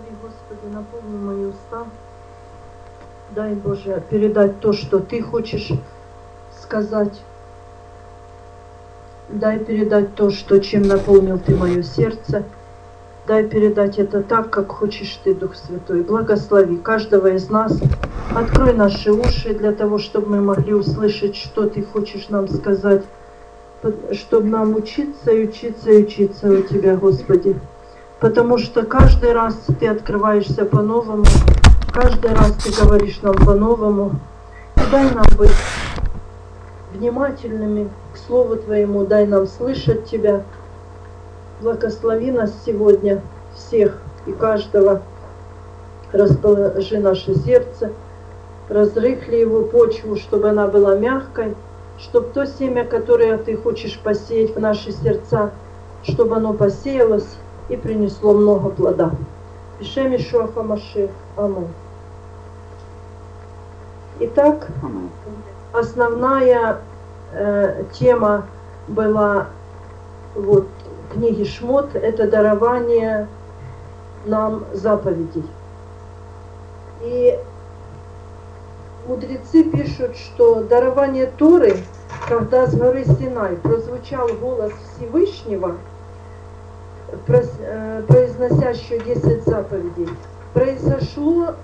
Благослови, Господи, наполни мои уста. Дай, Боже, передать то, что Ты хочешь сказать. Дай передать то, что, чем наполнил Ты мое сердце. Дай передать это так, как хочешь Ты, Дух Святой. Благослови каждого из нас. Открой наши уши для того, чтобы мы могли услышать, что Ты хочешь нам сказать. Чтобы нам учиться и учиться и учиться у Тебя, Господи. Потому что каждый раз Ты открываешься по-новому. Каждый раз Ты говоришь нам по-новому. И дай нам быть внимательными к Слову Твоему. Дай нам слышать Тебя. Благослови нас сегодня, всех и каждого. Расположи наше сердце, разрыхли его почву, чтобы она была мягкой, чтобы то семя, которое Ты хочешь посеять в наши сердца, чтобы оно посеялось и принесло много плода. Бишем Йешуа ха-Машиах. Аминь. Итак, основная тема была вот книги Шмот, это дарование нам заповедей. И мудрецы пишут, что дарование Торы, когда с горы Синай прозвучал голос Всевышнего, произносящий 10 заповедей, произошло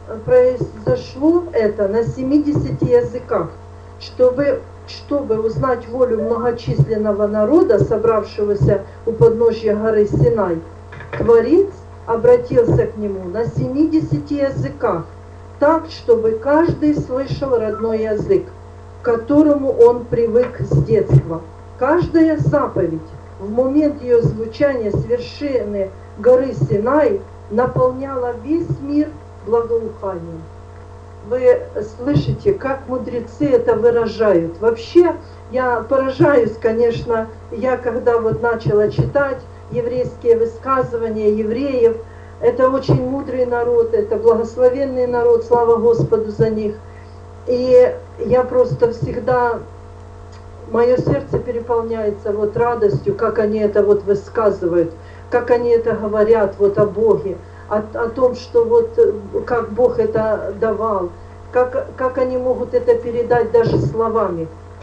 это на 70 языках, чтобы узнать волю многочисленного народа, собравшегося у подножья горы Синай. Творец обратился к нему на 70 языках, так, чтобы каждый слышал родной язык, к которому он привык с детства. Каждая заповедь в момент ее звучания с вершины горы Синай наполняла весь мир благоуханием. Вы слышите, как мудрецы это выражают. Вообще, я поражаюсь, конечно, я когда вот начала читать еврейские высказывания евреев, это очень мудрый народ, это благословенный народ, слава Господу за них. И я просто всегда, мое сердце переполняется вот радостью, как они это вот высказывают, как они это говорят вот о Боге, о том, что вот как Бог это давал, как они могут это передать даже словами.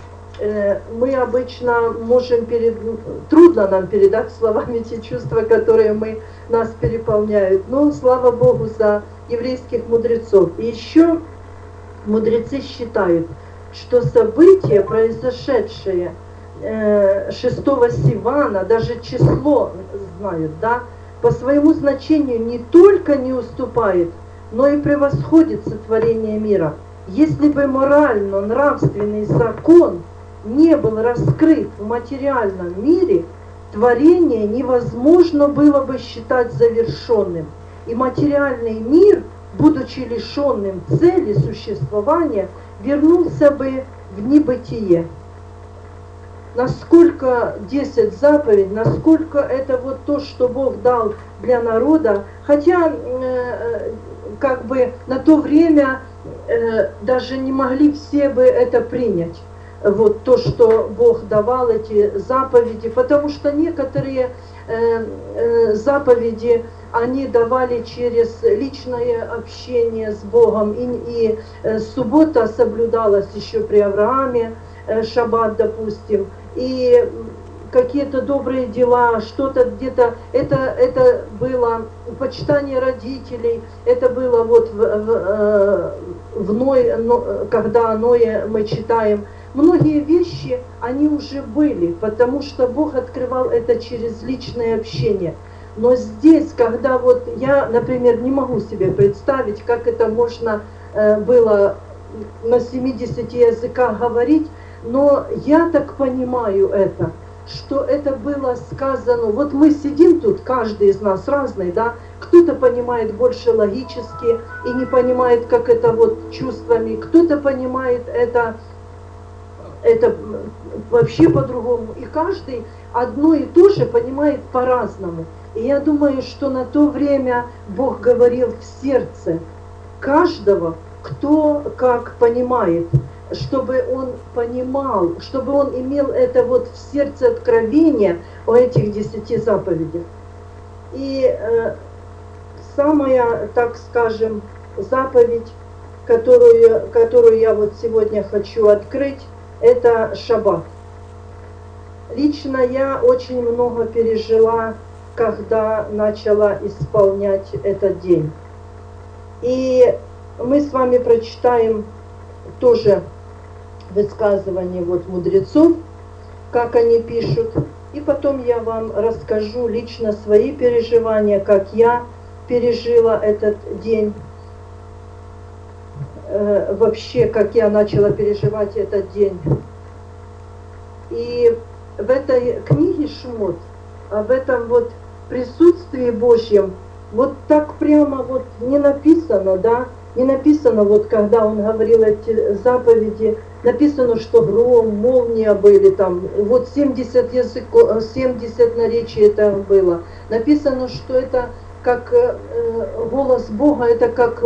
Мы обычно можем трудно нам передать словами те чувства, которые нас переполняют. Но слава Богу за еврейских мудрецов. И еще мудрецы считают, что события, произошедшие 6 Сивана, даже число знают, да, по своему значению не только не уступает, но и превосходит сотворение мира. Если бы морально-нравственный закон не был раскрыт в материальном мире, творение невозможно было бы считать завершенным. И материальный мир, будучи лишенным цели существования, вернулся бы в небытие. Насколько 10 заповедей, насколько это вот то, что Бог дал для народа, хотя как бы на то время даже не могли все бы это принять, вот то, что Бог давал, эти заповеди, потому что некоторые заповеди они давали через личное общение с Богом, и суббота соблюдалась еще при Аврааме, шаббат, допустим, и какие-то добрые дела, что-то где-то, это было почитание родителей, это было вот в Ное, когда Ное мы читаем. Многие вещи, они уже были, потому что Бог открывал это через личное общение. Но здесь, когда вот я, например, не могу себе представить, как это можно было на 70 языках говорить, но я так понимаю это, что это было сказано, вот мы сидим тут, каждый из нас разный, да, кто-то понимает больше логически и не понимает, как это вот чувствами, кто-то понимает это вообще по-другому, и каждый одно и то же понимает по-разному. И я думаю, что на то время Бог говорил в сердце каждого, кто как понимает, чтобы он понимал, чтобы он имел это вот в сердце откровение о этих 10 заповедях. И самая, так скажем, заповедь, которую я вот сегодня хочу открыть, это шаббат. Лично я очень много пережила, когда начала исполнять этот день. И мы с вами прочитаем тоже высказывания вот мудрецов, как они пишут. И потом я вам расскажу лично свои переживания, как я пережила этот день. Вообще, как я начала переживать этот день. И в этой книге Шмот, в этом вот присутствии Божьем, вот так прямо вот не написано, да, не написано, вот когда он говорил эти заповеди, написано, что гром, молния были там, вот 70 языков, 70 наречий это было. Написано, что это как голос Бога, это как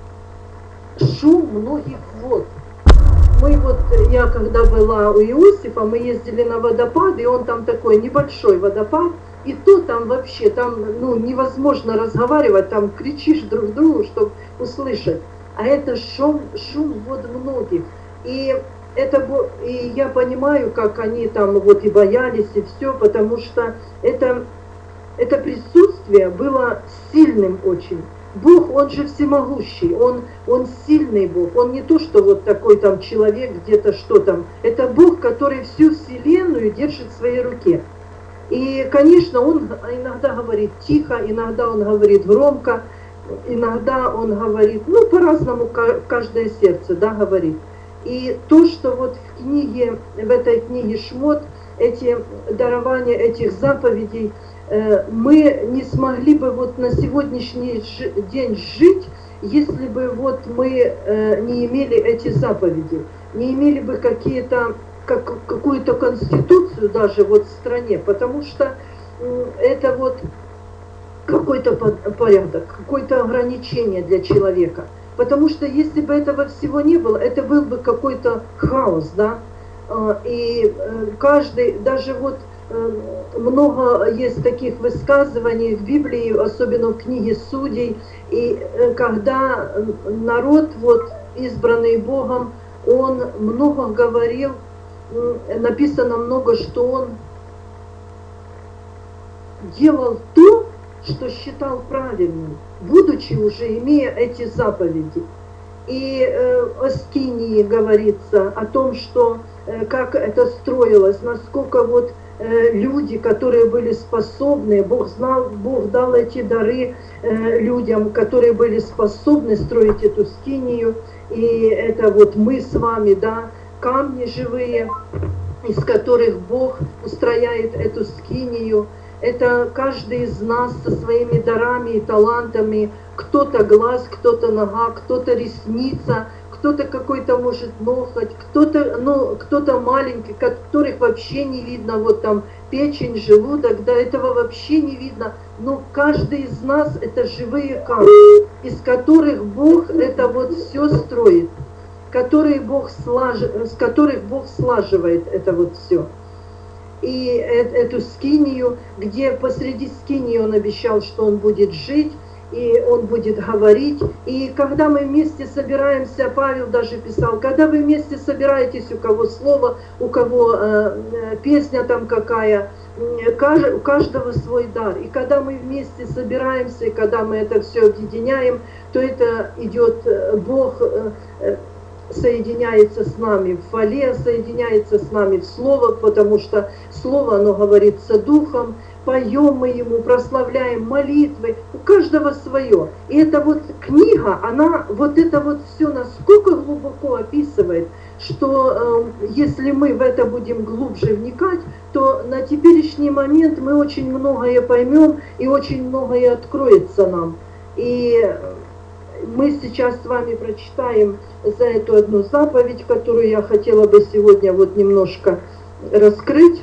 шум многих вод. Мы вот, я когда была у Иосифа, мы ездили на водопад, и он там такой небольшой водопад, и то там вообще, там ну, невозможно разговаривать, там кричишь друг другу, чтобы услышать. А это шум вод многих. И я понимаю, как они там вот и боялись, и все, потому что это присутствие было сильным очень. Бог, он же всемогущий, он сильный Бог, он не то, что вот такой там человек где-то что там. Это Бог, который всю вселенную держит в своей руке. И, конечно, он иногда говорит тихо, иногда он говорит громко, иногда он говорит, ну, по-разному каждое сердце, да, говорит. И то, что вот в этой книге Шмот, эти дарования этих заповедей, мы не смогли бы вот на сегодняшний день жить, если бы вот мы не имели эти заповеди, не имели бы какую-то конституцию даже вот в стране, потому что это вот какой-то порядок, какое-то ограничение для человека. Потому что если бы этого всего не было, это был бы какой-то хаос, да, и каждый, даже вот много есть таких высказываний в Библии, особенно в книге Судей, и когда народ, вот, избранный Богом, он много говорил, написано много, что он делал то, что считал правильным, будучи уже имея эти заповеди. И о Скинии говорится, о том, что как это строилось, насколько вот люди, которые были способны, Бог дал эти дары людям, которые были способны строить эту скинию, и это вот мы с вами, да, камни живые, из которых Бог устрояет эту скинию. Это каждый из нас со своими дарами и талантами, кто-то глаз, кто-то нога, кто-то ресница, кто-то какой-то может ноготь, кто-то маленький, которых вообще не видно, вот там печень, желудок, да, этого вообще не видно. Но каждый из нас это живые камни, из которых Бог это вот все строит, с которых Бог слаживает это вот все. И эту скинию, где посреди скинии он обещал, что он будет жить, и он будет говорить. И когда мы вместе собираемся, Павел даже писал, когда вы вместе собираетесь, у кого слово, у кого песня там какая, у каждого свой дар. И когда мы вместе собираемся, и когда мы это все объединяем, то это идет Бог, соединяется с нами в хвале, соединяется с нами в слово, потому что слово, оно говорится духом, поем мы ему, прославляем молитвы, у каждого свое. И эта вот книга, она вот это вот все насколько глубоко описывает, что если мы в это будем глубже вникать, то на теперешний момент мы очень многое поймем и очень многое откроется нам. И мы сейчас с вами прочитаем за эту одну заповедь, которую я хотела бы сегодня вот немножко раскрыть.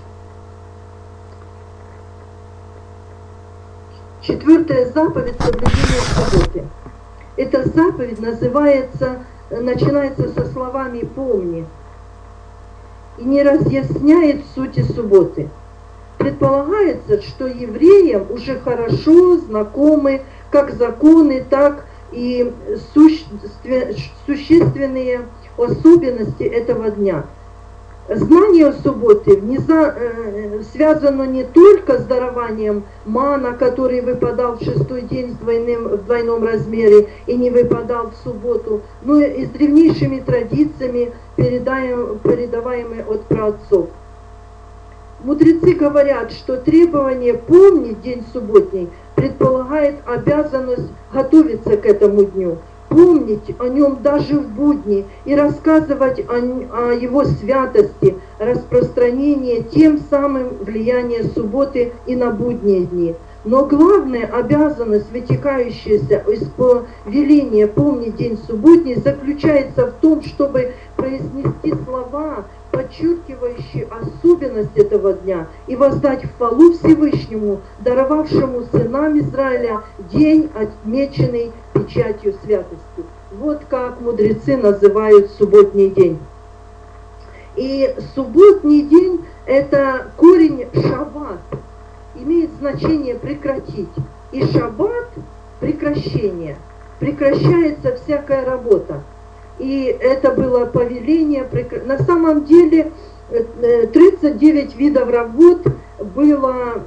4-я заповедь соблюдения субботы. Эта заповедь начинается со словами «помни» и не разъясняет сути субботы. Предполагается, что евреям уже хорошо знакомы как законы, так и существенные особенности этого дня. Знание субботы связано не только с дарованием мана, который выпадал в шестой день в двойном размере и не выпадал в субботу, но и с древнейшими традициями, передаваемыми от праотцов. Мудрецы говорят, что требование помнить день субботний предполагает обязанность готовиться к этому дню, помнить о нем даже в будни и рассказывать о его святости, распространение тем самым влияния субботы и на будние дни. Но главная обязанность, вытекающаяся из повеления помнить день субботний, заключается в том, чтобы произнести слова, подчеркивающие особенность этого дня, и воздать хвалу Всевышнему, даровавшему сынам Израиля день, отмеченный печатью святости. Вот как мудрецы называют субботний день. И субботний день – это корень шаббат, имеет значение прекратить. И шаббат – прекращение, прекращается всякая работа. И это было повеление. На самом деле 39 видов работ было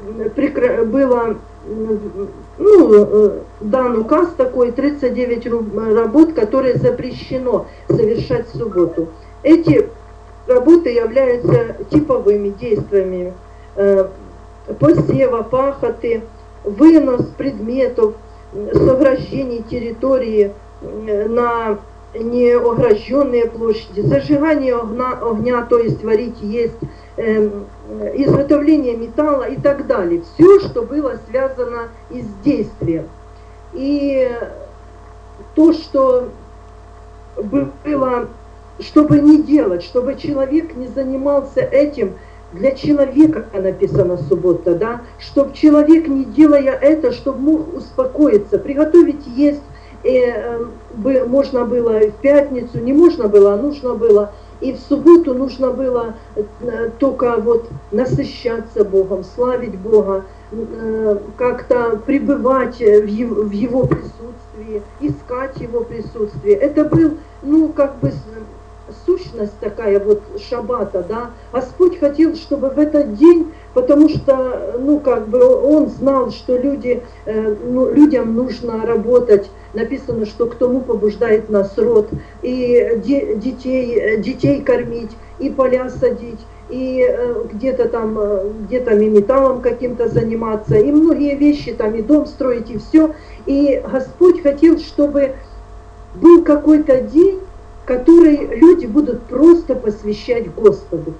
дан указ такой, 39 работ, которые запрещено совершать в субботу. Эти работы являются типовыми действиями: посева, пахоты, вынос предметов с ограждений территории на неогражденные площади, зажигание огня, то есть варить, есть, изготовление металла и так далее. Все, что было связано с действием. И то, что было, чтобы не делать, чтобы человек не занимался этим, для человека написана суббота, да, чтобы человек, не делая это, чтобы мог успокоиться, приготовить есть, можно было в пятницу, не можно было, а нужно было. И в субботу нужно было только вот насыщаться Богом, славить Бога, как-то пребывать в Его присутствии, искать Его присутствие. Это был, как бы сущность такая вот шаббата, да. Господь хотел, чтобы в этот день, потому что, Он знал, что людям нужно работать. Написано, что к тому побуждает нас род, и детей кормить, и поля садить, и где-то и металлом каким-то заниматься, и многие вещи, там и дом строить, и все. И Господь хотел, чтобы был какой-то день, который люди будут просто посвящать Господу.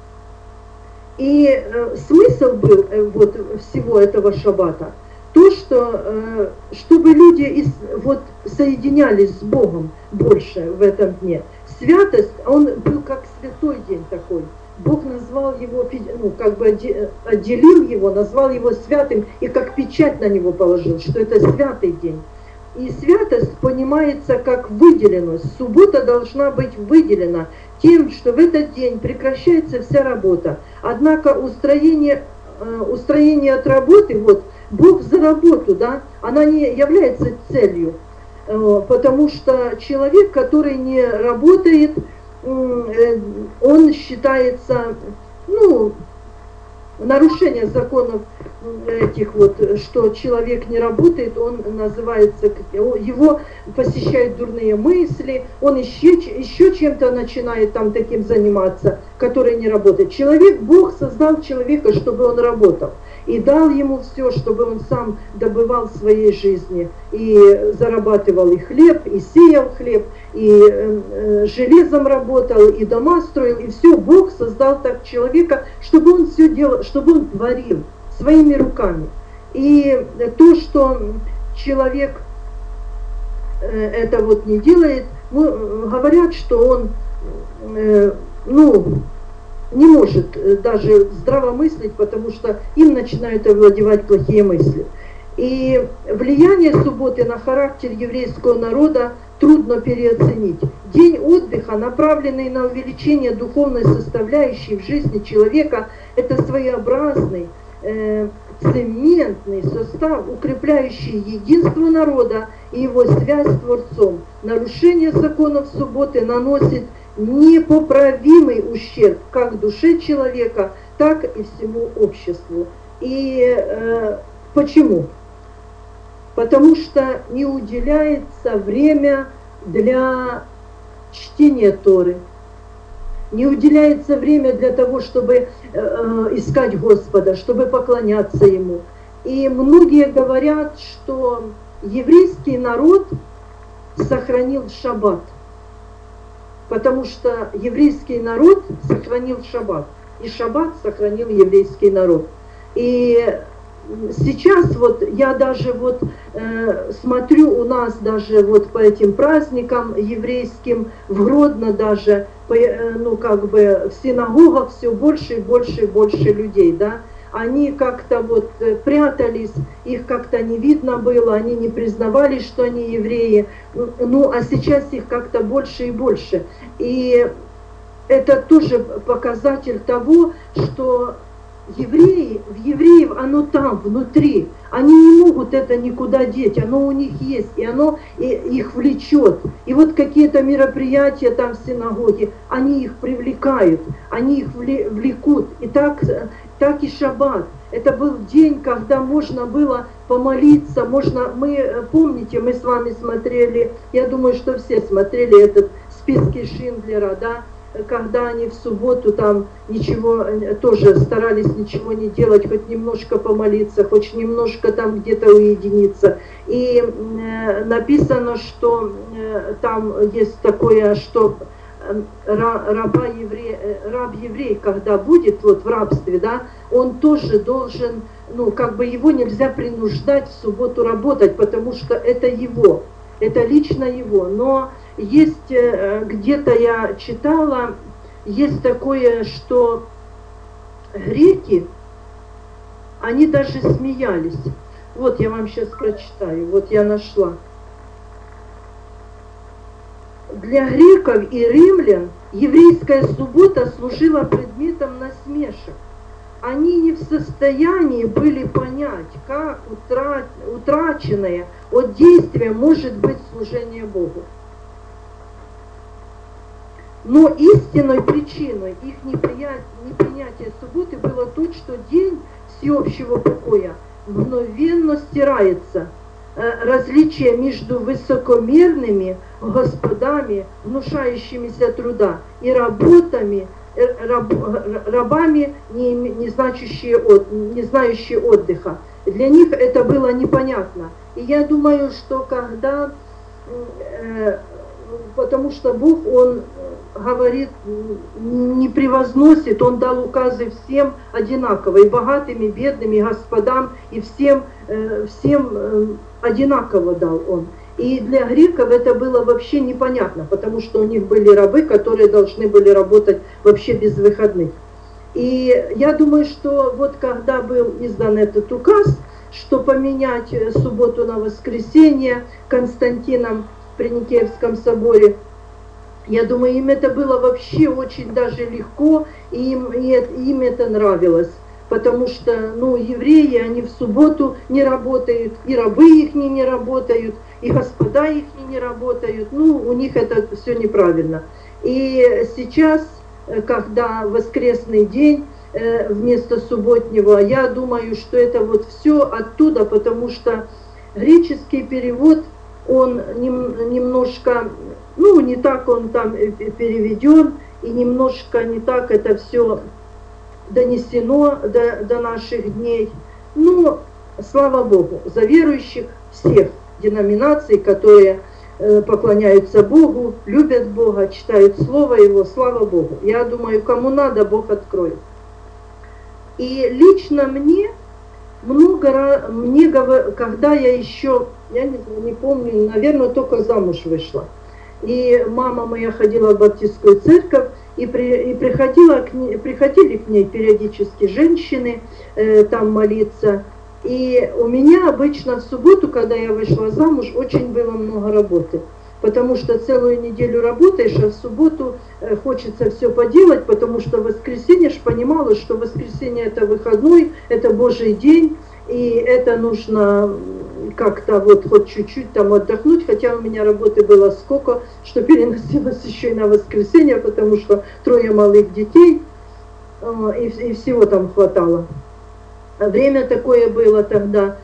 И смысл был всего этого шаббата то, что чтобы люди соединялись с Богом больше в этом дне. Святость, он был как святой день такой. Бог назвал его, отделил его, назвал его святым и как печать на него положил, что это святый день. И святость понимается как выделенность. Суббота должна быть выделена тем, что в этот день прекращается вся работа. Однако устроение от работы, Бог за работу, да, она не является целью, потому что человек, который не работает, он считается, нарушение законов этих что человек не работает, он называется, его посещают дурные мысли, он еще чем-то начинает таким заниматься, который не работает. Бог создал человека, чтобы он работал. И дал ему все, чтобы он сам добывал в своей жизни. И зарабатывал и хлеб, и сеял хлеб, и железом работал, и дома строил. И все, Бог создал так человека, чтобы он все делал, чтобы он творил своими руками. И то, что человек это не делает, говорят, что он, не может даже здравомыслить, потому что им начинают овладевать плохие мысли. И влияние субботы на характер еврейского народа трудно переоценить. День отдыха, направленный на увеличение духовной составляющей в жизни человека, это своеобразный, цементный состав, укрепляющий единство народа и его связь с Творцом. Нарушение законов субботы наносит непоправимый ущерб как душе человека, так и всему обществу. И почему? Потому что не уделяется время для чтения Торы, не уделяется время для того, чтобы искать Господа, чтобы поклоняться Ему. И многие говорят, что еврейский народ сохранил шаббат, потому что еврейский народ сохранил шаббат, и шаббат сохранил еврейский народ. И сейчас вот я даже вот смотрю, у нас даже вот по этим праздникам еврейским, в Гродно даже, ну как бы в синагогах все больше и больше и больше людей, да, они как-то вот прятались, их как-то не видно было, они не признавались, что они евреи, ну а сейчас их как-то больше и больше. И это тоже показатель того, что в евреев оно там, внутри, они не могут это никуда деть, оно у них есть, и оно их влечет. И вот какие-то мероприятия там в синагоге, они их привлекают, они их влекут. И так и шаббат. Это был день, когда можно было помолиться, помните, мы с вами смотрели, я думаю, что все смотрели этот списки Шиндлера, да, когда они в субботу там ничего, тоже старались ничего не делать, хоть немножко помолиться, хоть немножко там где-то уединиться. И написано, что там есть такое, что раб еврей, когда будет вот в рабстве, да, он тоже должен, ну как бы его нельзя принуждать в субботу работать, потому что это его, это лично его. Но есть, где-то я читала, есть такое, что греки, они даже смеялись. Вот я вам сейчас прочитаю, вот я нашла. Для греков и римлян еврейская суббота служила предметом насмешек. Они не в состоянии были понять, как утраченное от действия может быть служение Богу. Но истинной причиной их непринятия субботы было то, что день всеобщего покоя мгновенно стирается. Различие между высокомерными господами, внушающимися труда, и рабами, не знающие отдыха. Для них это было непонятно. И я думаю, что когда, потому что Бог, Он говорит, не превозносит, Он дал указы всем одинаково, и богатым, и бедным, и господам, и всем одинаково дал Он. И для греков это было вообще непонятно, потому что у них были рабы, которые должны были работать вообще без выходных. И я думаю, что вот когда был издан этот указ, что поменять субботу на воскресенье Константином при Никеевском соборе, я думаю, им это было вообще очень даже легко, и им это нравилось. Потому что, ну, евреи, они в субботу не работают, и рабы их не работают, и господа их не работают. Ну, у них это все неправильно. И сейчас, когда воскресный день вместо субботнего, я думаю, что это вот все оттуда, потому что греческий перевод, он немножко, ну, не так он там переведен, и немножко не так это все донесено до наших дней. Но, слава Богу, за верующих всех деноминаций, которые поклоняются Богу, любят Бога, читают Слово Его, слава Богу. Я думаю, кому надо, Бог откроет. И лично мне, когда я еще, я не помню, наверное, только замуж вышла. И мама моя ходила в баптистскую церковь, и приходили к ней периодически женщины там молиться. И у меня обычно в субботу, когда я вышла замуж, очень было много работы. Потому что целую неделю работаешь, а в субботу хочется все поделать, потому что в воскресенье ж понимала, что воскресенье это выходной, это Божий день. и это нужно как-то вот хоть чуть-чуть там отдохнуть, хотя у меня работы было сколько, что переносилось еще и на воскресенье, потому что 3 малых детей, и всего там хватало. Время такое было тогда,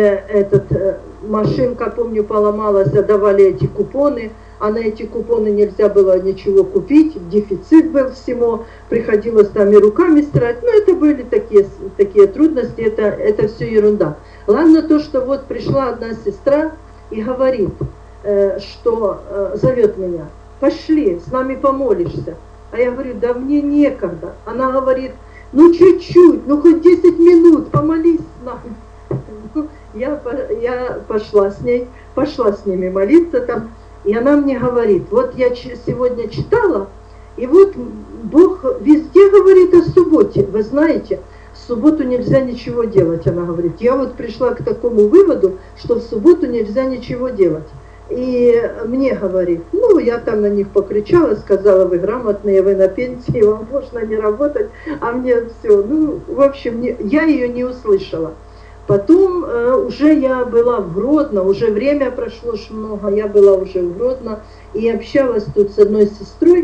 машинка, помню, поломалась, давали эти купоны, а на эти купоны нельзя было ничего купить, дефицит был всего, приходилось там и руками стирать, но это были такие трудности, это все ерунда. Ладно то, что вот пришла одна сестра и говорит, что зовет меня, пошли, с нами помолишься. А я говорю, да мне некогда. Она говорит, ну чуть-чуть, ну хоть 10 минут, помолись с нами. Я пошла с ними молиться там, и она мне говорит, вот я сегодня читала, и вот Бог везде говорит о субботе, вы знаете, в субботу нельзя ничего делать, она говорит. Я вот пришла к такому выводу, что в субботу нельзя ничего делать. И мне говорит, ну, я там на них покричала, сказала, вы грамотные, вы на пенсии, вам можно не работать, а мне все. Ну, в общем, я ее не услышала. Потом уже я была в Гродно, уже время прошло много, я была уже в Гродно и общалась тут с одной сестрой,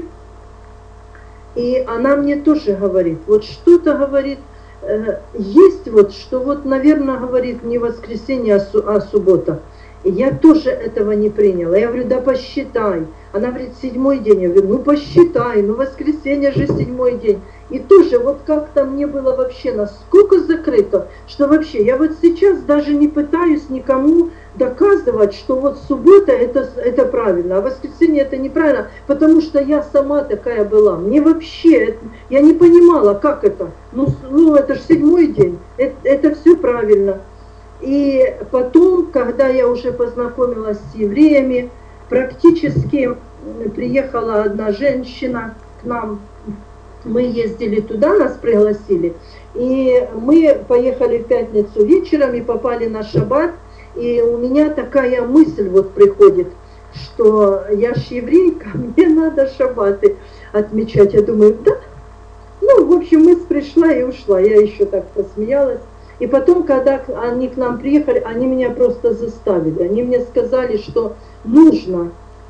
и она мне тоже говорит, вот что-то говорит, есть вот, что вот, наверное, говорит не воскресенье, а суббота. И я тоже этого не приняла. Я говорю, да посчитай. Она говорит, 7-й день. Я говорю, ну посчитай, ну воскресенье же 7-й день. И тоже вот как-то мне было вообще насколько закрыто, что вообще я вот сейчас даже не пытаюсь никому доказывать, что вот суббота это правильно, а воскресенье это неправильно, потому что я сама такая была. Мне вообще, я не понимала, как это. Ну это же 7-й день, это все правильно. И потом, когда я уже познакомилась с евреями, практически приехала одна женщина к нам, мы ездили туда, нас пригласили, и мы поехали в пятницу вечером и попали на шаббат, и у меня такая мысль вот приходит, что я ж еврейка, мне надо шаббаты отмечать. Я думаю, да, ну, в общем, мысль пришла и ушла, я еще так посмеялась. И потом, когда они к нам приехали, они меня просто заставили. Они мне сказали, что нужно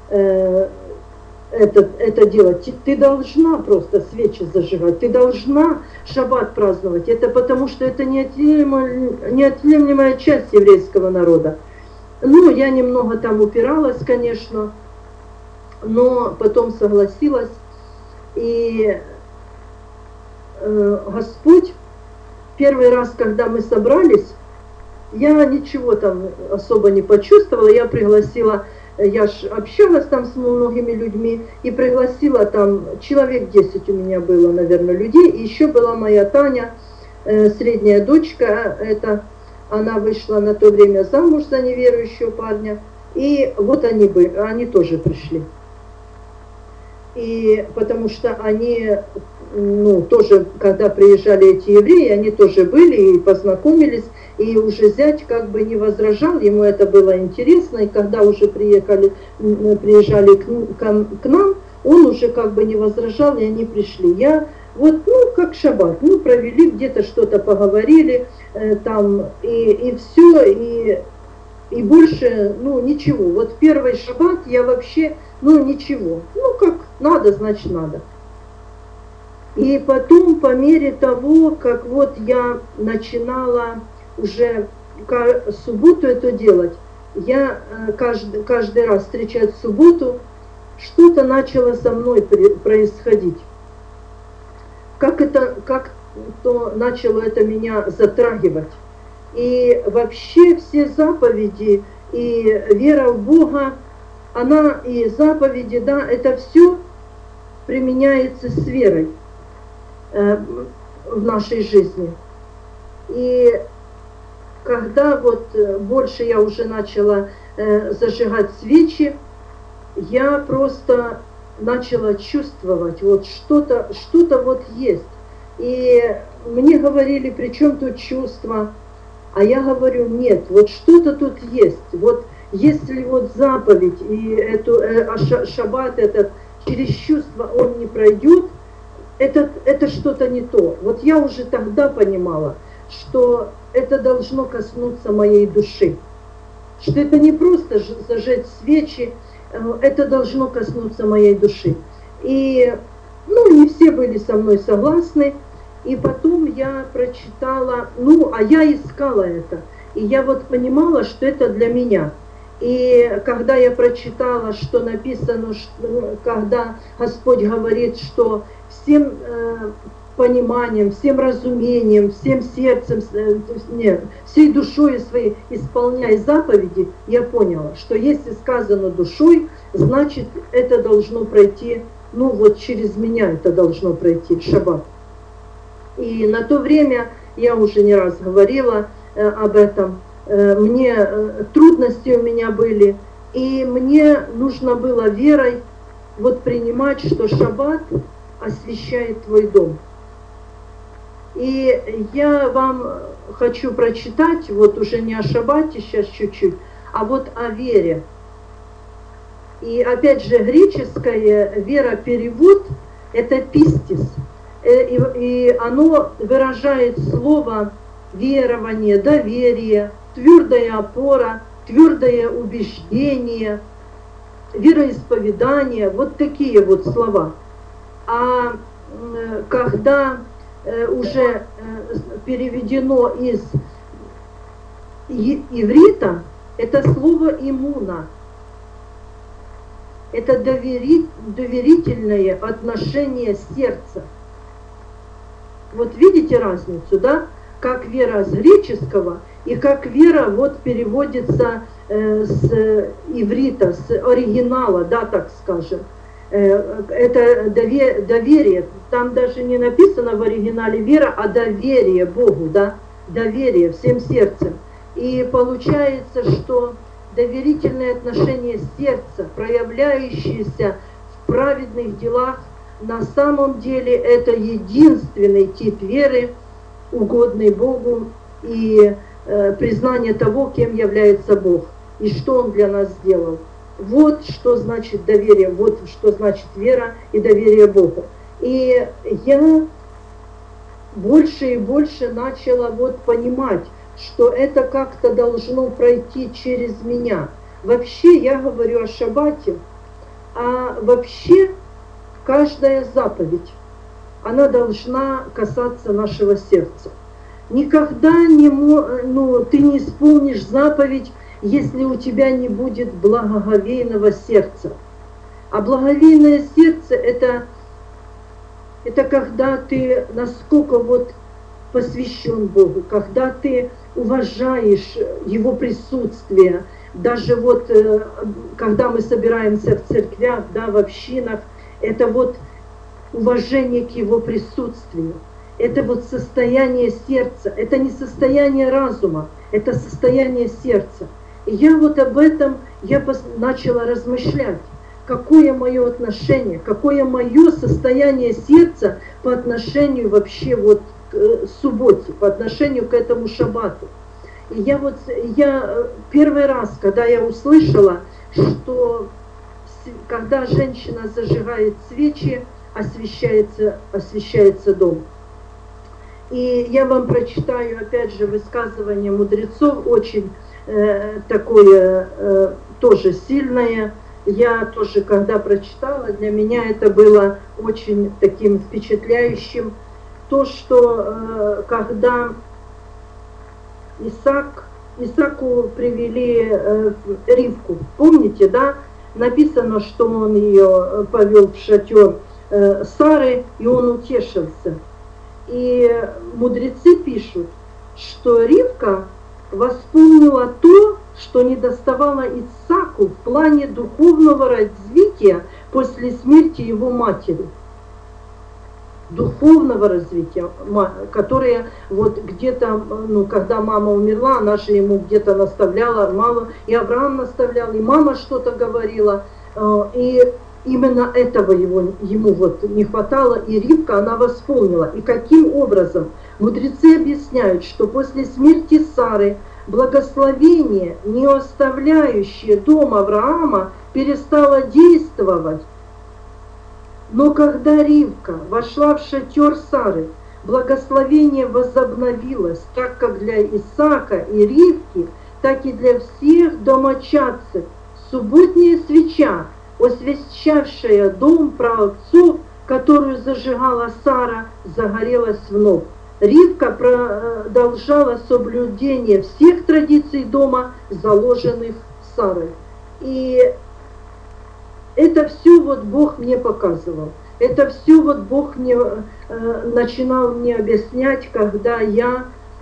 это делать. Ты должна просто свечи зажигать, ты должна шаббат праздновать. Это потому, что это неотъемлемая часть еврейского народа. Ну, я немного там упиралась, конечно, но потом согласилась. И Господь... Первый раз, когда мы собрались, я ничего там особо не почувствовала, я пригласила, я ж общалась там с многими людьми, и пригласила там, человек 10 у меня было, наверное, людей, и еще была моя Таня, средняя дочка, она вышла на то время замуж за неверующего парня, и вот они тоже пришли. И потому что они... Ну, тоже, когда приезжали эти евреи, они тоже были и познакомились, и уже зять как бы не возражал, ему это было интересно, и когда уже приезжали к нам, он уже как бы не возражал, и они пришли. Я вот, ну, как шаббат, ну, провели, где-то что-то поговорили, там, и все, и больше, ну, ничего. Вот первый шаббат я вообще, ну, ничего. Ну, как надо, значит, надо. И потом, по мере того, как вот я начинала уже субботу это делать, я каждый раз встречать субботу, что-то начало со мной происходить. Как-то начало это меня затрагивать. И вообще все заповеди и вера в Бога, она и заповеди, да, это все применяется с верой в нашей жизни. И когда вот больше я уже начала зажигать свечи, я просто начала чувствовать, вот что-то вот есть. И мне говорили, при чем тут чувства? А я говорю, нет, вот что-то тут есть. Вот если вот заповедь и шаббат этот через чувства он не пройдет, это что-то не то. Вот я уже тогда понимала, что это должно коснуться моей души. Что это не просто зажечь свечи, это должно коснуться моей души. И, ну, не все были со мной согласны. И потом я прочитала, ну, а я искала это. И я вот понимала, что это для меня. И когда я прочитала, что написано, что, когда Господь говорит, что всем пониманием, всем разумением, всем сердцем, нет, всей душой своей исполняй заповеди, я поняла, что если сказано душой, значит это должно пройти, ну вот через меня это должно пройти в шаббат. И на то время, я уже не раз говорила об этом, мне трудности у меня были, и мне нужно было верой вот принимать, что шаббат освящает твой дом. И я вам хочу прочитать, вот уже не о шаббате сейчас чуть-чуть, а вот о вере. И опять же, греческое вера-перевод – это пистис. И оно выражает слово верование, доверие, твердая опора, твердое убеждение, вероисповедание, вот такие вот слова. А когда уже переведено из иврита, это слово иммуна. Это доверительное отношение сердца. Вот видите разницу, да? Как вера с греческого и как вера вот переводится с иврита, с оригинала, да, так скажем. Это доверие. Там даже не написано в оригинале вера, а доверие Богу, да? Доверие всем сердцем. И получается, что доверительное отношение сердца, проявляющееся в праведных делах, на самом деле это единственный тип веры, угодный Богу, и признание того, кем является Бог, и что Он для нас сделал. Вот что значит доверие, вот что значит вера и доверие Богу. И я больше и больше начала вот понимать, что это как-то должно пройти через меня. Вообще я говорю о шаббате, а вообще каждая заповедь, она должна касаться нашего сердца. Никогда ты не исполнишь заповедь, если у тебя не будет благоговейного сердца. А благоговейное сердце это когда ты насколько вот посвящен Богу, когда ты уважаешь Его присутствие. Даже вот когда мы собираемся в церквях, да, в общинах, это вот уважение к Его присутствию. Это вот состояние сердца, это не состояние разума, это состояние сердца. И я вот об этом начала размышлять. Какое мое отношение, какое мое состояние сердца по отношению вообще вот к субботе, по отношению к этому шаббату. И я первый раз, когда я услышала, что когда женщина зажигает свечи, освещается дом. И я вам прочитаю, опять же, высказывание мудрецов, очень такое тоже сильное. Я тоже, когда прочитала, для меня это было очень таким впечатляющим. То, что когда Исааку привели Ривку, помните, да? Написано, что он ее повел в шатер Сары, и он утешился. И мудрецы пишут, что Ривка восполнила то, что недоставало Исааку в плане духовного развития после смерти его матери. Духовного развития, которое вот где-то, когда мама умерла, она же ему где-то наставляла, мало, и Авраам наставлял, и мама что-то говорила, и именно этого ему вот не хватало, и Ривка она восполнила. И каким образом? Мудрецы объясняют, что после смерти Сары благословение, не оставляющее дом Авраама, перестало действовать. Но когда Ривка вошла в шатер Сары, Благословение возобновилось, так как для Исаака и Ривки, так и для всех домочадцев. Субботняя свеча, освещавшая дом праотцов, которую зажигала Сара, загорелась вновь. Ривка продолжала соблюдение всех традиций дома, заложенных Сарой. И это все вот Бог мне показывал. Это все вот Бог мне начинал мне объяснять, когда я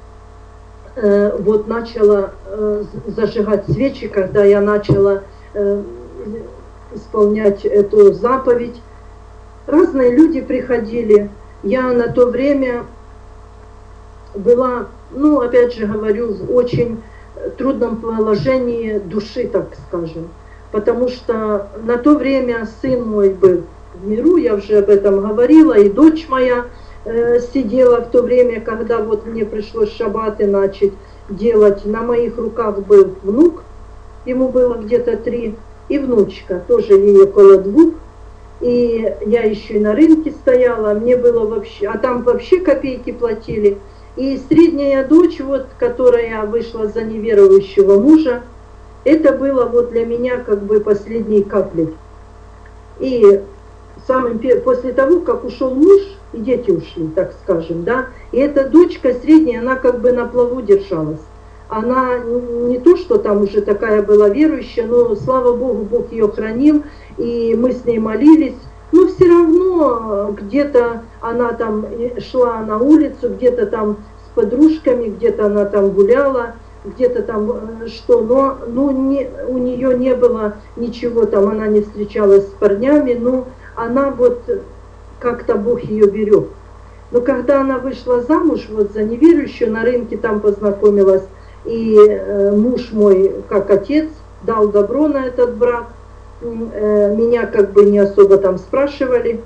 вот начала зажигать свечи, когда я начала исполнять эту заповедь. Разные люди приходили. Я на то время была, ну, опять же говорю, в очень трудном положении души, так скажем. Потому что на то время сын мой был в миру, я уже об этом говорила, и дочь моя сидела в то время, когда вот мне пришлось шаббаты начать делать. На моих руках был внук, ему было где-то 3, и внучка, тоже ей около 2. И я еще и на рынке стояла, мне было вообще, а там вообще копейки платили. И средняя дочь, вот, которая вышла за неверующего мужа, это было вот для меня как бы последней каплей. И после того, как ушел муж, и дети ушли, так скажем, да, и эта дочка средняя, она как бы на плаву держалась. Она не то, что там уже такая была верующая, но, слава Богу, Бог ее хранил, и мы с ней молились. Но все равно где-то она там шла на улицу, где-то там с подружками, где-то она там гуляла, где-то там что, но у нее не было ничего там, она не встречалась с парнями, но она вот как-то Бог ее берег. Но когда она вышла замуж, вот за неверующую, на рынке там познакомилась, и муж мой, как отец, дал добро на этот брак, меня как бы не особо там спрашивали.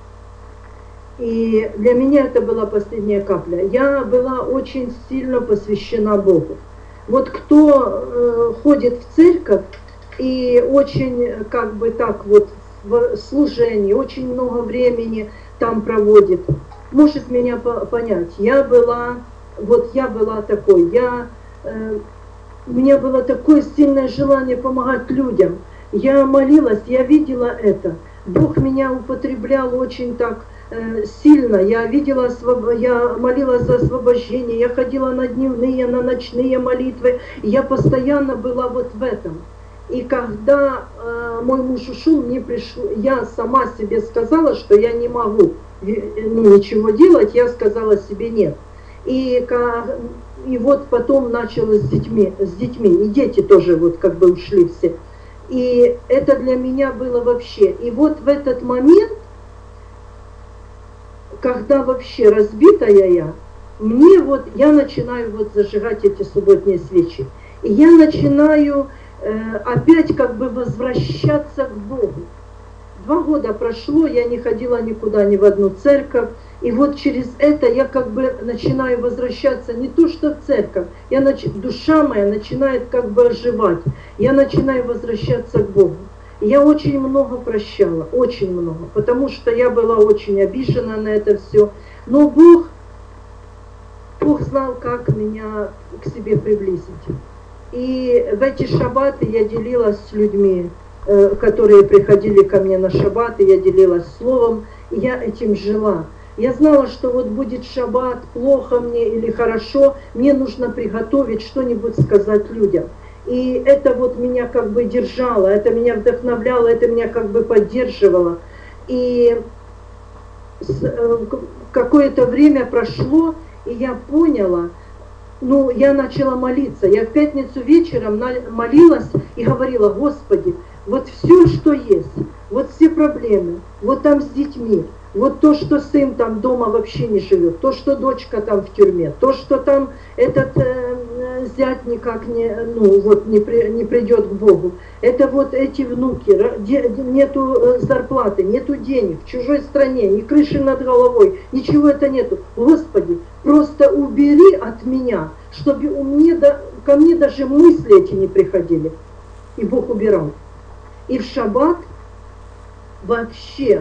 И для меня это была последняя капля. Я была очень сильно посвящена Богу. Вот кто ходит в церковь и очень как бы так вот в служении, очень много времени там проводит, может меня понять. Я была такой, у меня было такое сильное желание помогать людям. Я молилась, я видела это. Бог меня употреблял очень так сильно. Я молилась за освобождение, я ходила на дневные, на ночные молитвы. Я постоянно была вот в этом. И когда мой муж ушел, я сама себе сказала, что я не могу ничего делать, я сказала себе нет. И вот потом началось с детьми, и дети тоже вот как бы ушли все. И это для меня было вообще. И вот в этот момент, когда вообще разбитая я начинаю вот зажигать эти субботние свечи. И я начинаю опять как бы возвращаться к Богу. 2 года прошло, я не ходила никуда, ни в одну церковь. И вот через это я как бы начинаю возвращаться не то что в церковь, душа моя начинает как бы оживать. Я начинаю возвращаться к Богу. И я очень много прощала, очень много, потому что я была очень обижена на это все. Но Бог знал, как меня к себе приблизить. И в эти шаббаты я делилась с людьми, которые приходили ко мне на шаббаты, я делилась словом, и я этим жила. Я знала, что вот будет шаббат, плохо мне или хорошо, мне нужно приготовить что-нибудь сказать людям. И это вот меня как бы держало, это меня вдохновляло, это меня как бы поддерживало. И какое-то время прошло, и я поняла, я начала молиться. Я в пятницу вечером молилась и говорила: Господи, вот все, что есть, вот все проблемы, вот там с детьми, вот то, что сын там дома вообще не живет, то, что дочка там в тюрьме, то, что там этот зять никак не придет к Богу, это вот эти внуки, нету зарплаты, нету денег, в чужой стране, ни крыши над головой, ничего это нету. Господи, просто убери от меня, чтобы ко мне даже мысли эти не приходили. И Бог убирал. И в шаббат вообще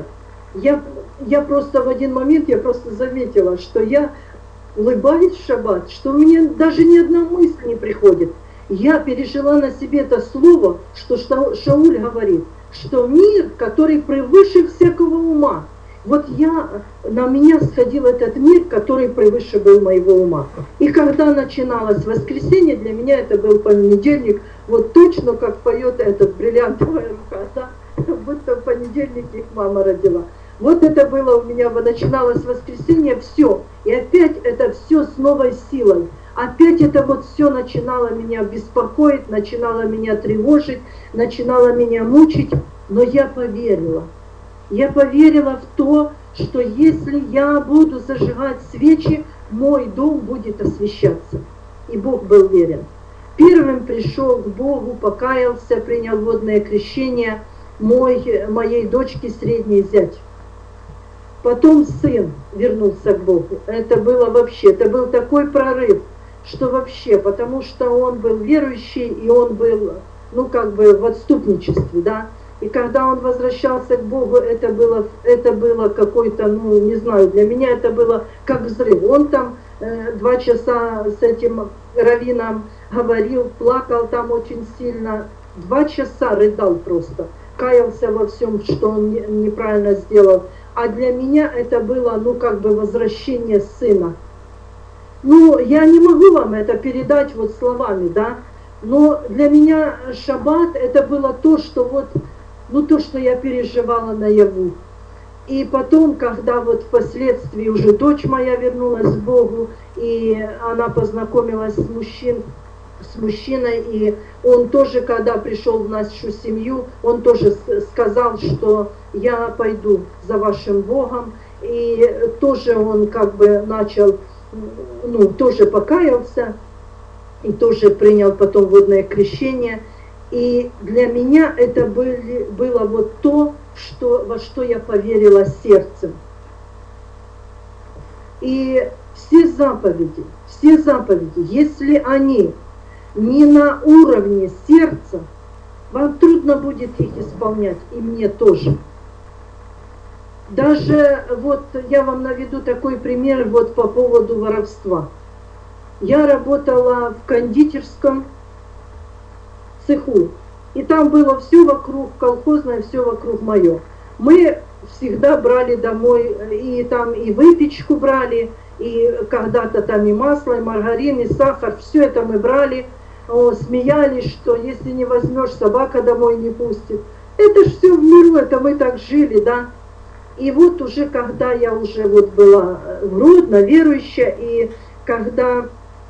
Я, я просто в один момент, я просто заметила, что я улыбаюсь в шаббат, что у меня даже ни одна мысль не приходит. Я пережила на себе это слово, что Шауль говорит, что мир, который превыше всякого ума. Вот на меня сходил этот мир, который превыше был моего ума. И когда начиналось воскресенье, для меня это был понедельник, вот точно как поет этот бриллиантовая рука, да? Будто в понедельник их мама родила. Вот это было у меня, начиналось воскресенье, все. И опять это все с новой силой. Опять это вот все начинало меня беспокоить, начинало меня тревожить, начинало меня мучить. Но я поверила. Я поверила в то, что если я буду зажигать свечи, мой дом будет освещаться. И Бог был верен. Первым пришел к Богу, покаялся, принял водное крещение моей дочки средний зять. Потом сын вернулся к Богу. Это было вообще, это был такой прорыв, что вообще, потому что он был верующий, и он был, ну, как бы в отступничестве, да. И когда он возвращался к Богу, это было какой-то, ну, не знаю, для меня это было как взрыв. Он там 2 часа с этим раввином говорил, плакал там очень сильно, 2 часа рыдал просто, каялся во всем, что он неправильно сделал. А для меня это было, ну, как бы возвращение сына. Ну, я не могу вам это передать вот словами, да, но для меня шаббат это было то, что вот, ну, то, что я переживала наяву. И потом, когда вот впоследствии уже дочь моя вернулась к Богу, и она познакомилась с мужчиной, и он тоже, когда пришел в нашу семью, он тоже сказал, что я пойду за вашим Богом, и тоже он как бы начал, ну, тоже покаялся, и тоже принял потом водное крещение. И для меня это было вот то, во что я поверила сердцем. И все заповеди, если они не на уровне сердца, вам трудно будет их исполнять, и мне тоже. Даже вот я вам наведу такой пример вот по поводу воровства. Я работала в кондитерском цеху, и там было все вокруг колхозное, все вокруг мое. Мы всегда брали домой, и там и выпечку брали, и когда-то там и масло, и маргарин, и сахар, все это мы брали. Смеялись, что если не возьмешь, собака домой не пустит. Это ж все в миру, это мы так жили, да. И вот уже, когда я уже вот была вродна, верующая, и когда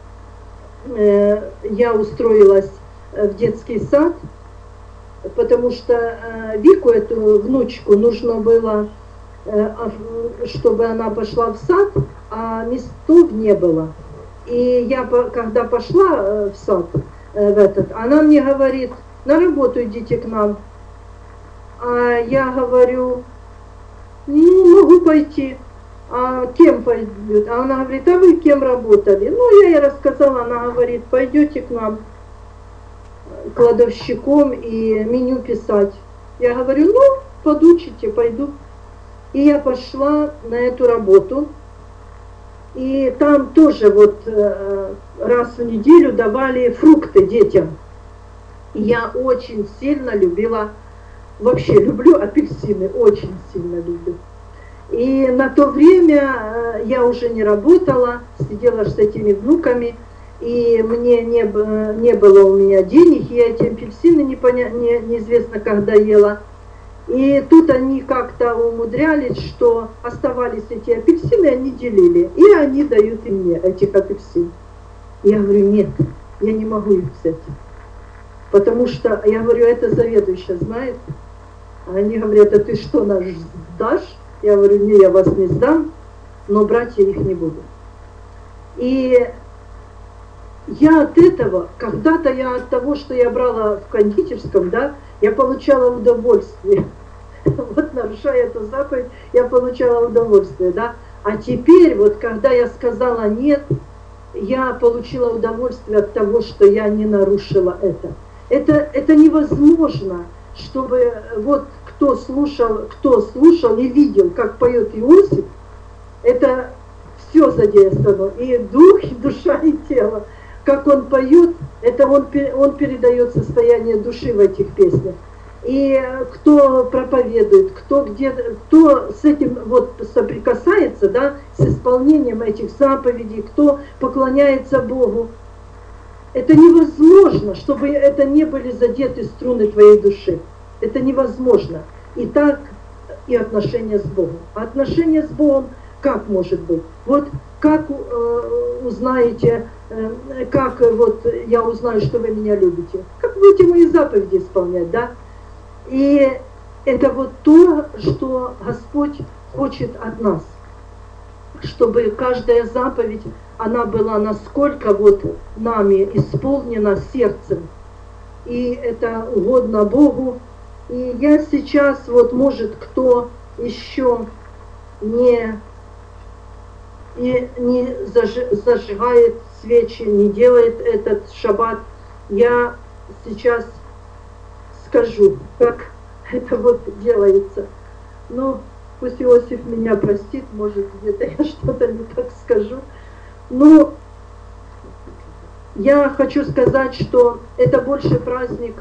я устроилась в детский сад, потому что Вику, эту внучку, нужно было, чтобы она пошла в сад, а местов не было. И я, когда пошла в сад, она мне говорит, на работу идите к нам. А я говорю, ну, могу пойти. А кем пойдет? А она говорит, а вы кем работали? Ну, я ей рассказала, она говорит, пойдете к нам кладовщиком и меню писать. Я говорю, ну, подучите, пойду. И я пошла на эту работу. И там тоже вот раз в неделю давали фрукты детям. И я очень сильно любила, вообще люблю апельсины, очень сильно люблю. И на то время я уже не работала, сидела с этими внуками, и мне не было у меня денег, и я эти апельсины неизвестно когда ела. И тут они как-то умудрялись, что оставались эти апельсины, они делили, и они дают и мне этих апельсин. Я говорю, нет, я не могу их взять, потому что, я говорю, это заведующая знает. А они говорят, а ты что, нас сдашь? Я говорю, не, я вас не сдам, но брать я их не буду. И я от этого, когда-то я от того, что я брала в кондитерском, да, я получала удовольствие. Вот нарушая эту заповедь, я получала удовольствие, да. А теперь, вот когда я сказала нет, я получила удовольствие от того, что я не нарушила это. Это невозможно, чтобы вот кто слушал и видел, как поет Иосиф, это все задействовано, и дух, и душа, и тело. Как он поет, это он передает состояние души в этих песнях. И кто проповедует, кто с этим вот соприкасается, да, с исполнением этих заповедей, кто поклоняется Богу, это невозможно, чтобы это не были задеты струны твоей души. Это невозможно. И так и отношения с Богом. А отношения с Богом как может быть? Вот как узнаете, как вот я узнаю, что вы меня любите? Как будете мои заповеди исполнять, да? И это вот то, что Господь хочет от нас. Чтобы каждая заповедь, она была насколько вот нами исполнена сердцем. И это угодно Богу. И я сейчас, вот может кто еще не зажигает свечи, не делает этот шаббат, я сейчас скажу, как это вот делается. Ну, пусть Иосиф меня простит, может где-то я что-то не так скажу. Но я хочу сказать, что это больше праздник,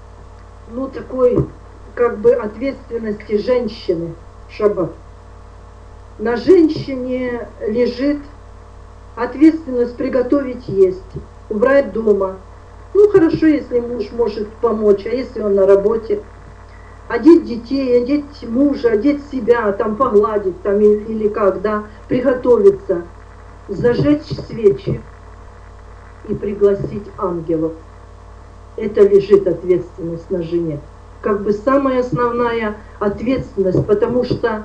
ну, такой, как бы, ответственности женщины в шаббат. На женщине лежит ответственность приготовить есть, убрать дома. Ну, хорошо, если муж может помочь, а если он на работе. Одеть детей, одеть мужа, одеть себя, там погладить, там или как, да, приготовиться, зажечь свечи и пригласить ангелов. Это лежит ответственность на жене. Как бы самая основная ответственность, потому что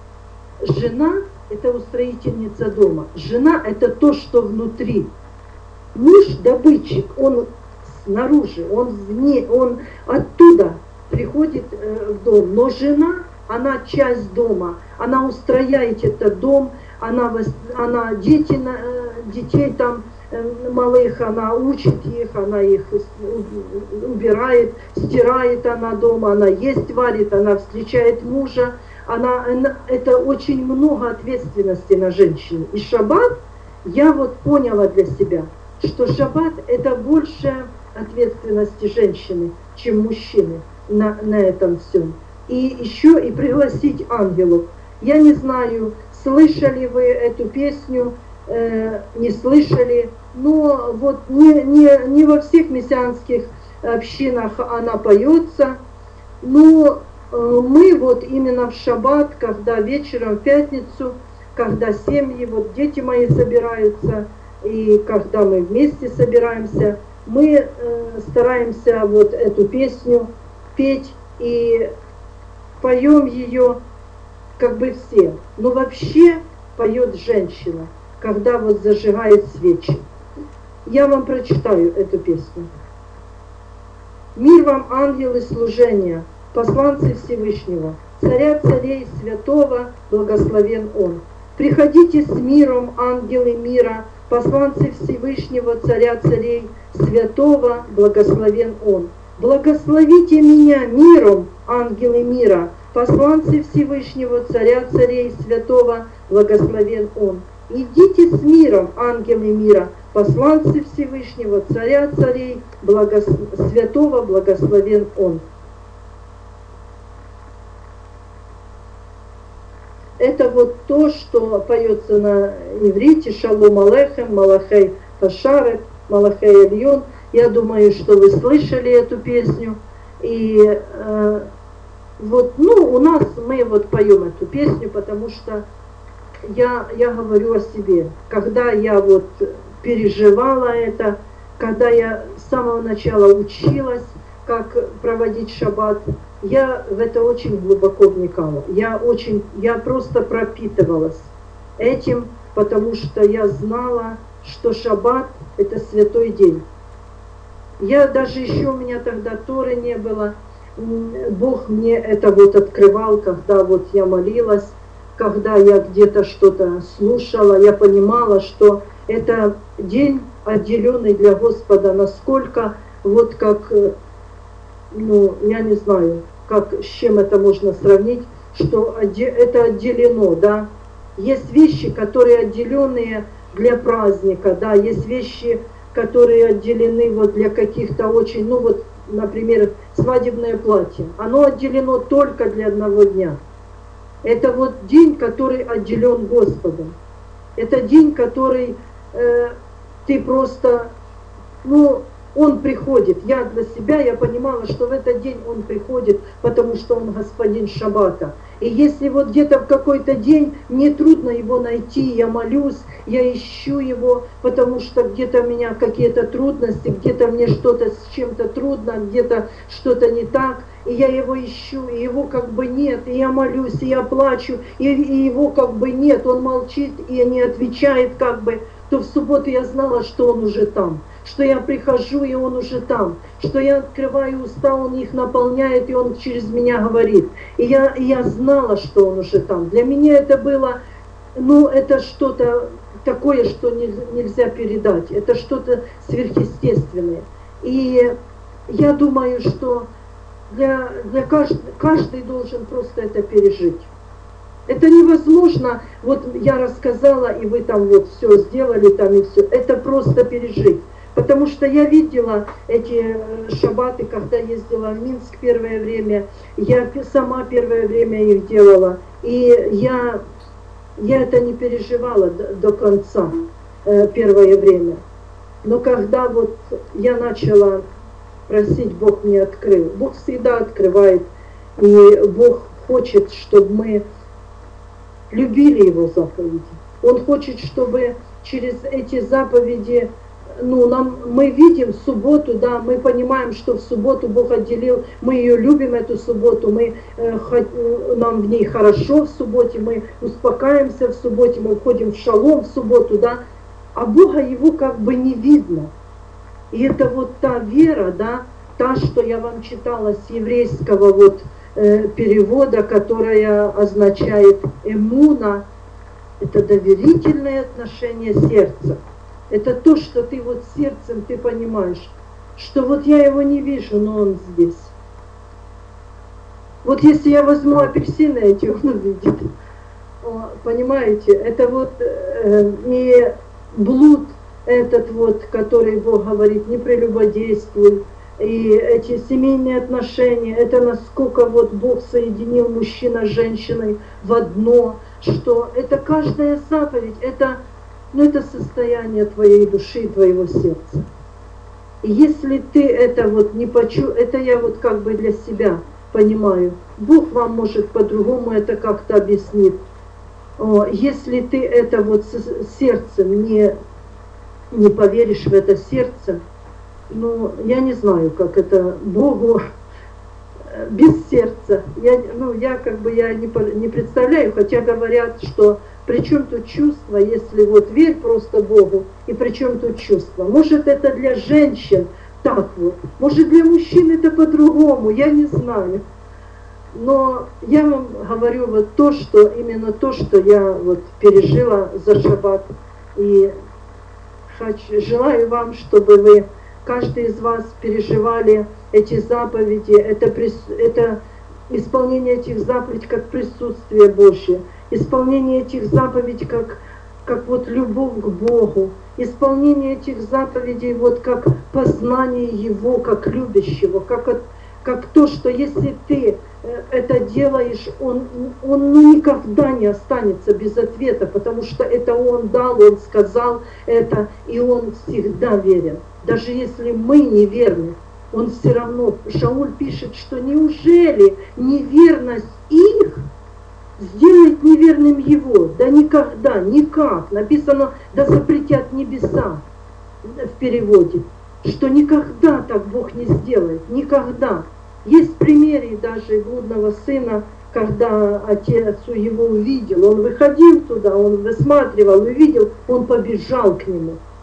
жена – это устроительница дома. Жена – это то, что внутри. Муж – добытчик, он снаружи, он вне, он оттуда приходит в дом. Но жена, она часть дома, она устрояет этот дом, она детей там малых, она учит их, она их убирает, стирает она дома, она есть варит, она встречает мужа. Это очень много ответственности на женщине. И шаббат, я вот поняла для себя, что шаббат это больше ответственности женщины, чем мужчины на этом всем. И еще и пригласить ангелов. Я не знаю, слышали вы эту песню, не слышали, но вот не во всех мессианских общинах она поется, но мы вот именно в шаббат, когда вечером в пятницу, когда семьи, вот дети мои собираются, и когда мы вместе собираемся, мы стараемся вот эту песню петь и поем ее как бы все. Но вообще поет женщина, когда вот зажигает свечи. Я вам прочитаю эту песню. Мир вам, ангелы служения, посланцы Всевышнего, царя царей святого, благословен он. Приходите с миром, ангелы мира, посланцы Всевышнего, царя царей святого, благословен он. Благословите меня миром, ангелы мира, посланцы Всевышнего, царя царей святого, благословен он. Идите с миром, ангелы мира, посланцы Всевышнего, царя царей, святого, благословен он. Это вот то, что поется на иврите, шалом алейхем, малахей хашарет, малахей эльон. Я думаю, что вы слышали эту песню. И вот, ну, у нас мы вот поем эту песню, потому что я говорю о себе. Когда я вот переживала это, когда я с самого начала училась, как проводить шаббат, я в это очень глубоко вникала. Я просто пропитывалась этим, потому что я знала, что шаббат – это святой день. Я даже еще, у меня тогда Торы не было, Бог мне это вот открывал, когда вот я молилась, когда я где-то что-то слушала, я понимала, что это день, отделенный для Господа, насколько, вот как, ну, я не знаю, как, с чем это можно сравнить, что это отделено, да. Есть вещи, которые отделенные для праздника, да, есть вещи, которые отделены вот для каких-то очень, ну вот, например, свадебное платье. Оно отделено только для одного дня. Это вот день, который отделен Господом. Это день, который ты просто, ну, он приходит. Я для себя, я понимала, что в этот день он приходит, потому что он господин Шаббата. И если вот где-то в какой-то день мне трудно его найти, я молюсь, я ищу его, потому что где-то у меня какие-то трудности, где-то мне что-то с чем-то трудно, где-то что-то не так, и я его ищу, и его как бы нет, и я молюсь, и я плачу, и его как бы нет, он молчит и не отвечает как бы, то в субботу я знала, что он уже там, что я прихожу, и он уже там, что я открываю уста, он их наполняет, и он через меня говорит. И я знала, что он уже там. Для меня это было, ну, это что-то такое, что нельзя передать. Это что-то сверхъестественное. И я думаю, что каждый должен просто это пережить. Это невозможно, вот я рассказала, и вы там вот все сделали, там и все. Это просто пережить. Потому что я видела эти шаббаты, когда ездила в Минск первое время, я сама первое время их делала, и я это не переживала до конца первое время. Но когда вот я начала просить, Бог мне открыл. Бог всегда открывает, и Бог хочет, чтобы мы любили Его заповеди. Он хочет, чтобы через эти заповеди, ну, мы видим субботу, да, мы понимаем, что в субботу Бог отделил, мы ее любим, эту субботу, нам в ней хорошо в субботе, мы успокаиваемся в субботе, мы входим в шалом в субботу, да, а Бога его как бы не видно. И это вот та вера, да, та, что я вам читала с еврейского вот перевода, которая означает эмуна, это доверительное отношение сердца. Это то, что ты вот сердцем ты понимаешь, что вот я его не вижу, но он здесь. Вот если я возьму апельсины эти, он увидит. Понимаете, это вот не блуд этот вот, который Бог говорит, не прелюбодействуй. И эти семейные отношения, это насколько вот Бог соединил мужчина с женщиной в одно, что это каждая заповедь, это состояние твоей души, твоего сердца. И если ты это вот не почувствуешь, это я вот как бы для себя понимаю, Бог вам может по-другому это как-то объяснит. Если ты это вот сердцем не поверишь в это сердцем, ну, я не знаю, как это Богу без сердца. Я не представляю, хотя говорят, что при чем тут чувство, если вот верь просто Богу, и при чем тут чувство. Может, это для женщин так вот, может, для мужчин это по-другому, я не знаю. Но я вам говорю вот именно то, что я вот пережила за шаббат. И желаю вам, чтобы вы, каждый из вас, переживали эти заповеди, это исполнение этих заповедей как присутствие Божье, исполнение этих заповедей как вот любовь к Богу, исполнение этих заповедей вот как познание Его, как любящего, как то, что если ты это делаешь, он никогда не останется без ответа, потому что это Он дал, Он сказал это, и Он всегда верен. Даже если мы неверны, Он все равно, Шауль пишет, что неужели неверность их сделает неверным его? Да никогда, никак. Написано, да запретят небеса в переводе, что никогда так Бог не сделает, никогда. Есть примеры даже блудного сына, когда отец его увидел, он выходил туда, он высматривал, увидел, он побежал к нему.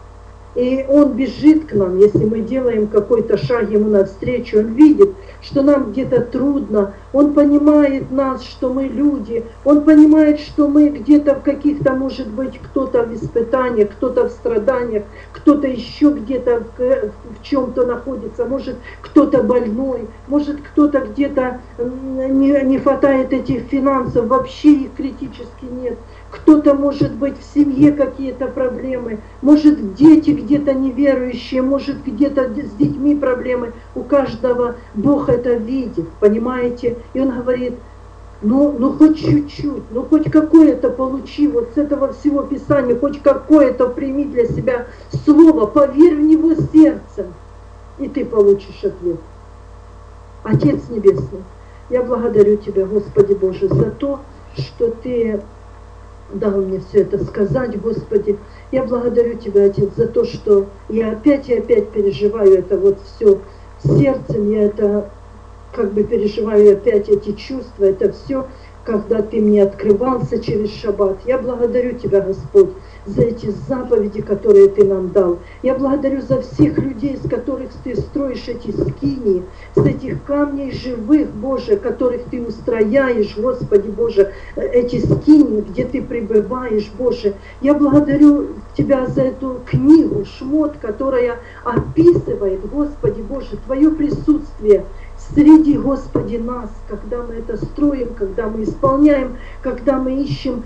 И Он бежит к нам, если мы делаем какой-то шаг Ему навстречу. Он видит, что нам где-то трудно. Он понимает нас, что мы люди. Он понимает, что мы где-то в каких-то, может быть, кто-то в испытаниях, кто-то в страданиях, кто-то еще где-то в чем-то находится. Может, кто-то больной, может, кто-то где-то не хватает этих финансов, вообще их критически нет. Кто-то, может быть, в семье какие-то проблемы, может, дети где-то неверующие, может, где-то с детьми проблемы. У каждого Бог это видит, понимаете? И Он говорит, ну хоть чуть-чуть, ну хоть какое-то получи вот с этого всего Писания, хоть какое-то прими для себя слово, поверь в него сердцем, и ты получишь ответ. Отец Небесный, я благодарю Тебя, Господи Боже, за то, что Ты дал мне все это сказать, Господи. Я благодарю Тебя, Отец, за то, что я опять и опять переживаю это вот все сердцем, я это как бы переживаю опять эти чувства, это все, когда Ты мне открывался через шаббат. Я благодарю Тебя, Господь, за эти заповеди, которые Ты нам дал. Я благодарю за всех людей, с которых Ты строишь эти скинии, с этих камней живых, Боже, которых Ты устрояешь, Господи Боже, эти скинии, где Ты пребываешь, Боже. Я благодарю Тебя за эту книгу, Шмот, которая описывает, Господи Боже, Твое присутствие среди, Господи, нас, когда мы это строим, когда мы исполняем, когда мы ищем,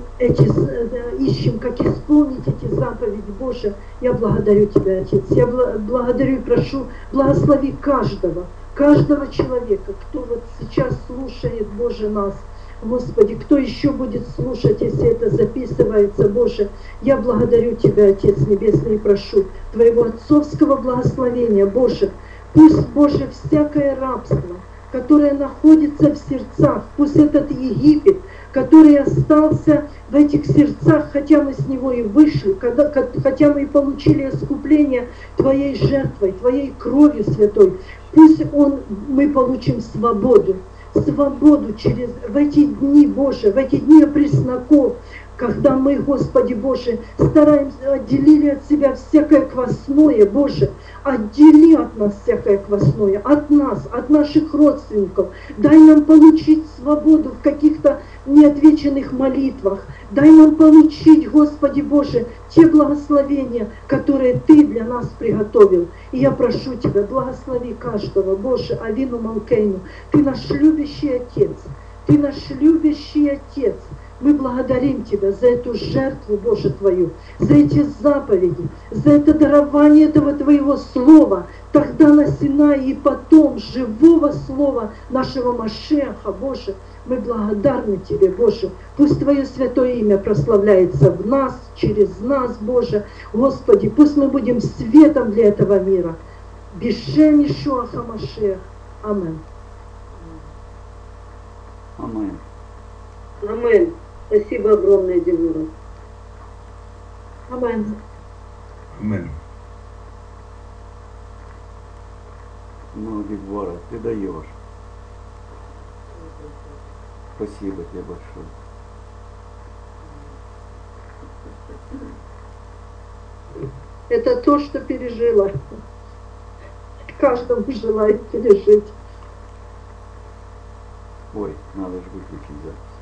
как исполнить эти заповеди, Боже. Я благодарю Тебя, Отец. Я благодарю и прошу, благослови каждого человека, кто вот сейчас слушает, Боже, нас. Господи, кто еще будет слушать, если это записывается, Боже, я благодарю Тебя, Отец Небесный, и прошу Твоего отцовского благословения, Боже. Пусть, Боже, всякое рабство, которое находится в сердцах, пусть этот Египет, который остался в этих сердцах, хотя мы с него и вышли, хотя мы и получили искупление Твоей жертвой, Твоей кровью святой, пусть мы получим свободу в эти дни, Боже, в эти дни опресноков, когда мы, Господи Боже, стараемся, отделили от себя всякое квасное, Боже, отдели от нас всякое квасное, от нас, от наших родственников. Дай нам получить свободу в каких-то неотвеченных молитвах. Дай нам получить, Господи Боже, те благословения, которые Ты для нас приготовил. И я прошу Тебя, благослови каждого, Боже, Авину Малкейну. Ты наш любящий Отец, Ты наш любящий Отец. Мы благодарим Тебя за эту жертву, Боже, Твою, за эти заповеди, за это дарование этого Твоего Слова, тогда на Синае и потом живого Слова нашего Машеха, Боже. Мы благодарны Тебе, Боже. Пусть Твое святое имя прославляется в нас, через нас, Боже. Господи, пусть мы будем светом для этого мира. Бишем Ишуа Хамашех. Амин. Амин. Амин. Спасибо огромное, Дивура. Амин. Амин. Ну, Дивура, ты даешь. Спасибо тебе большое. Это то, что пережила. Каждому желает пережить. Ой, надо же выключить запись.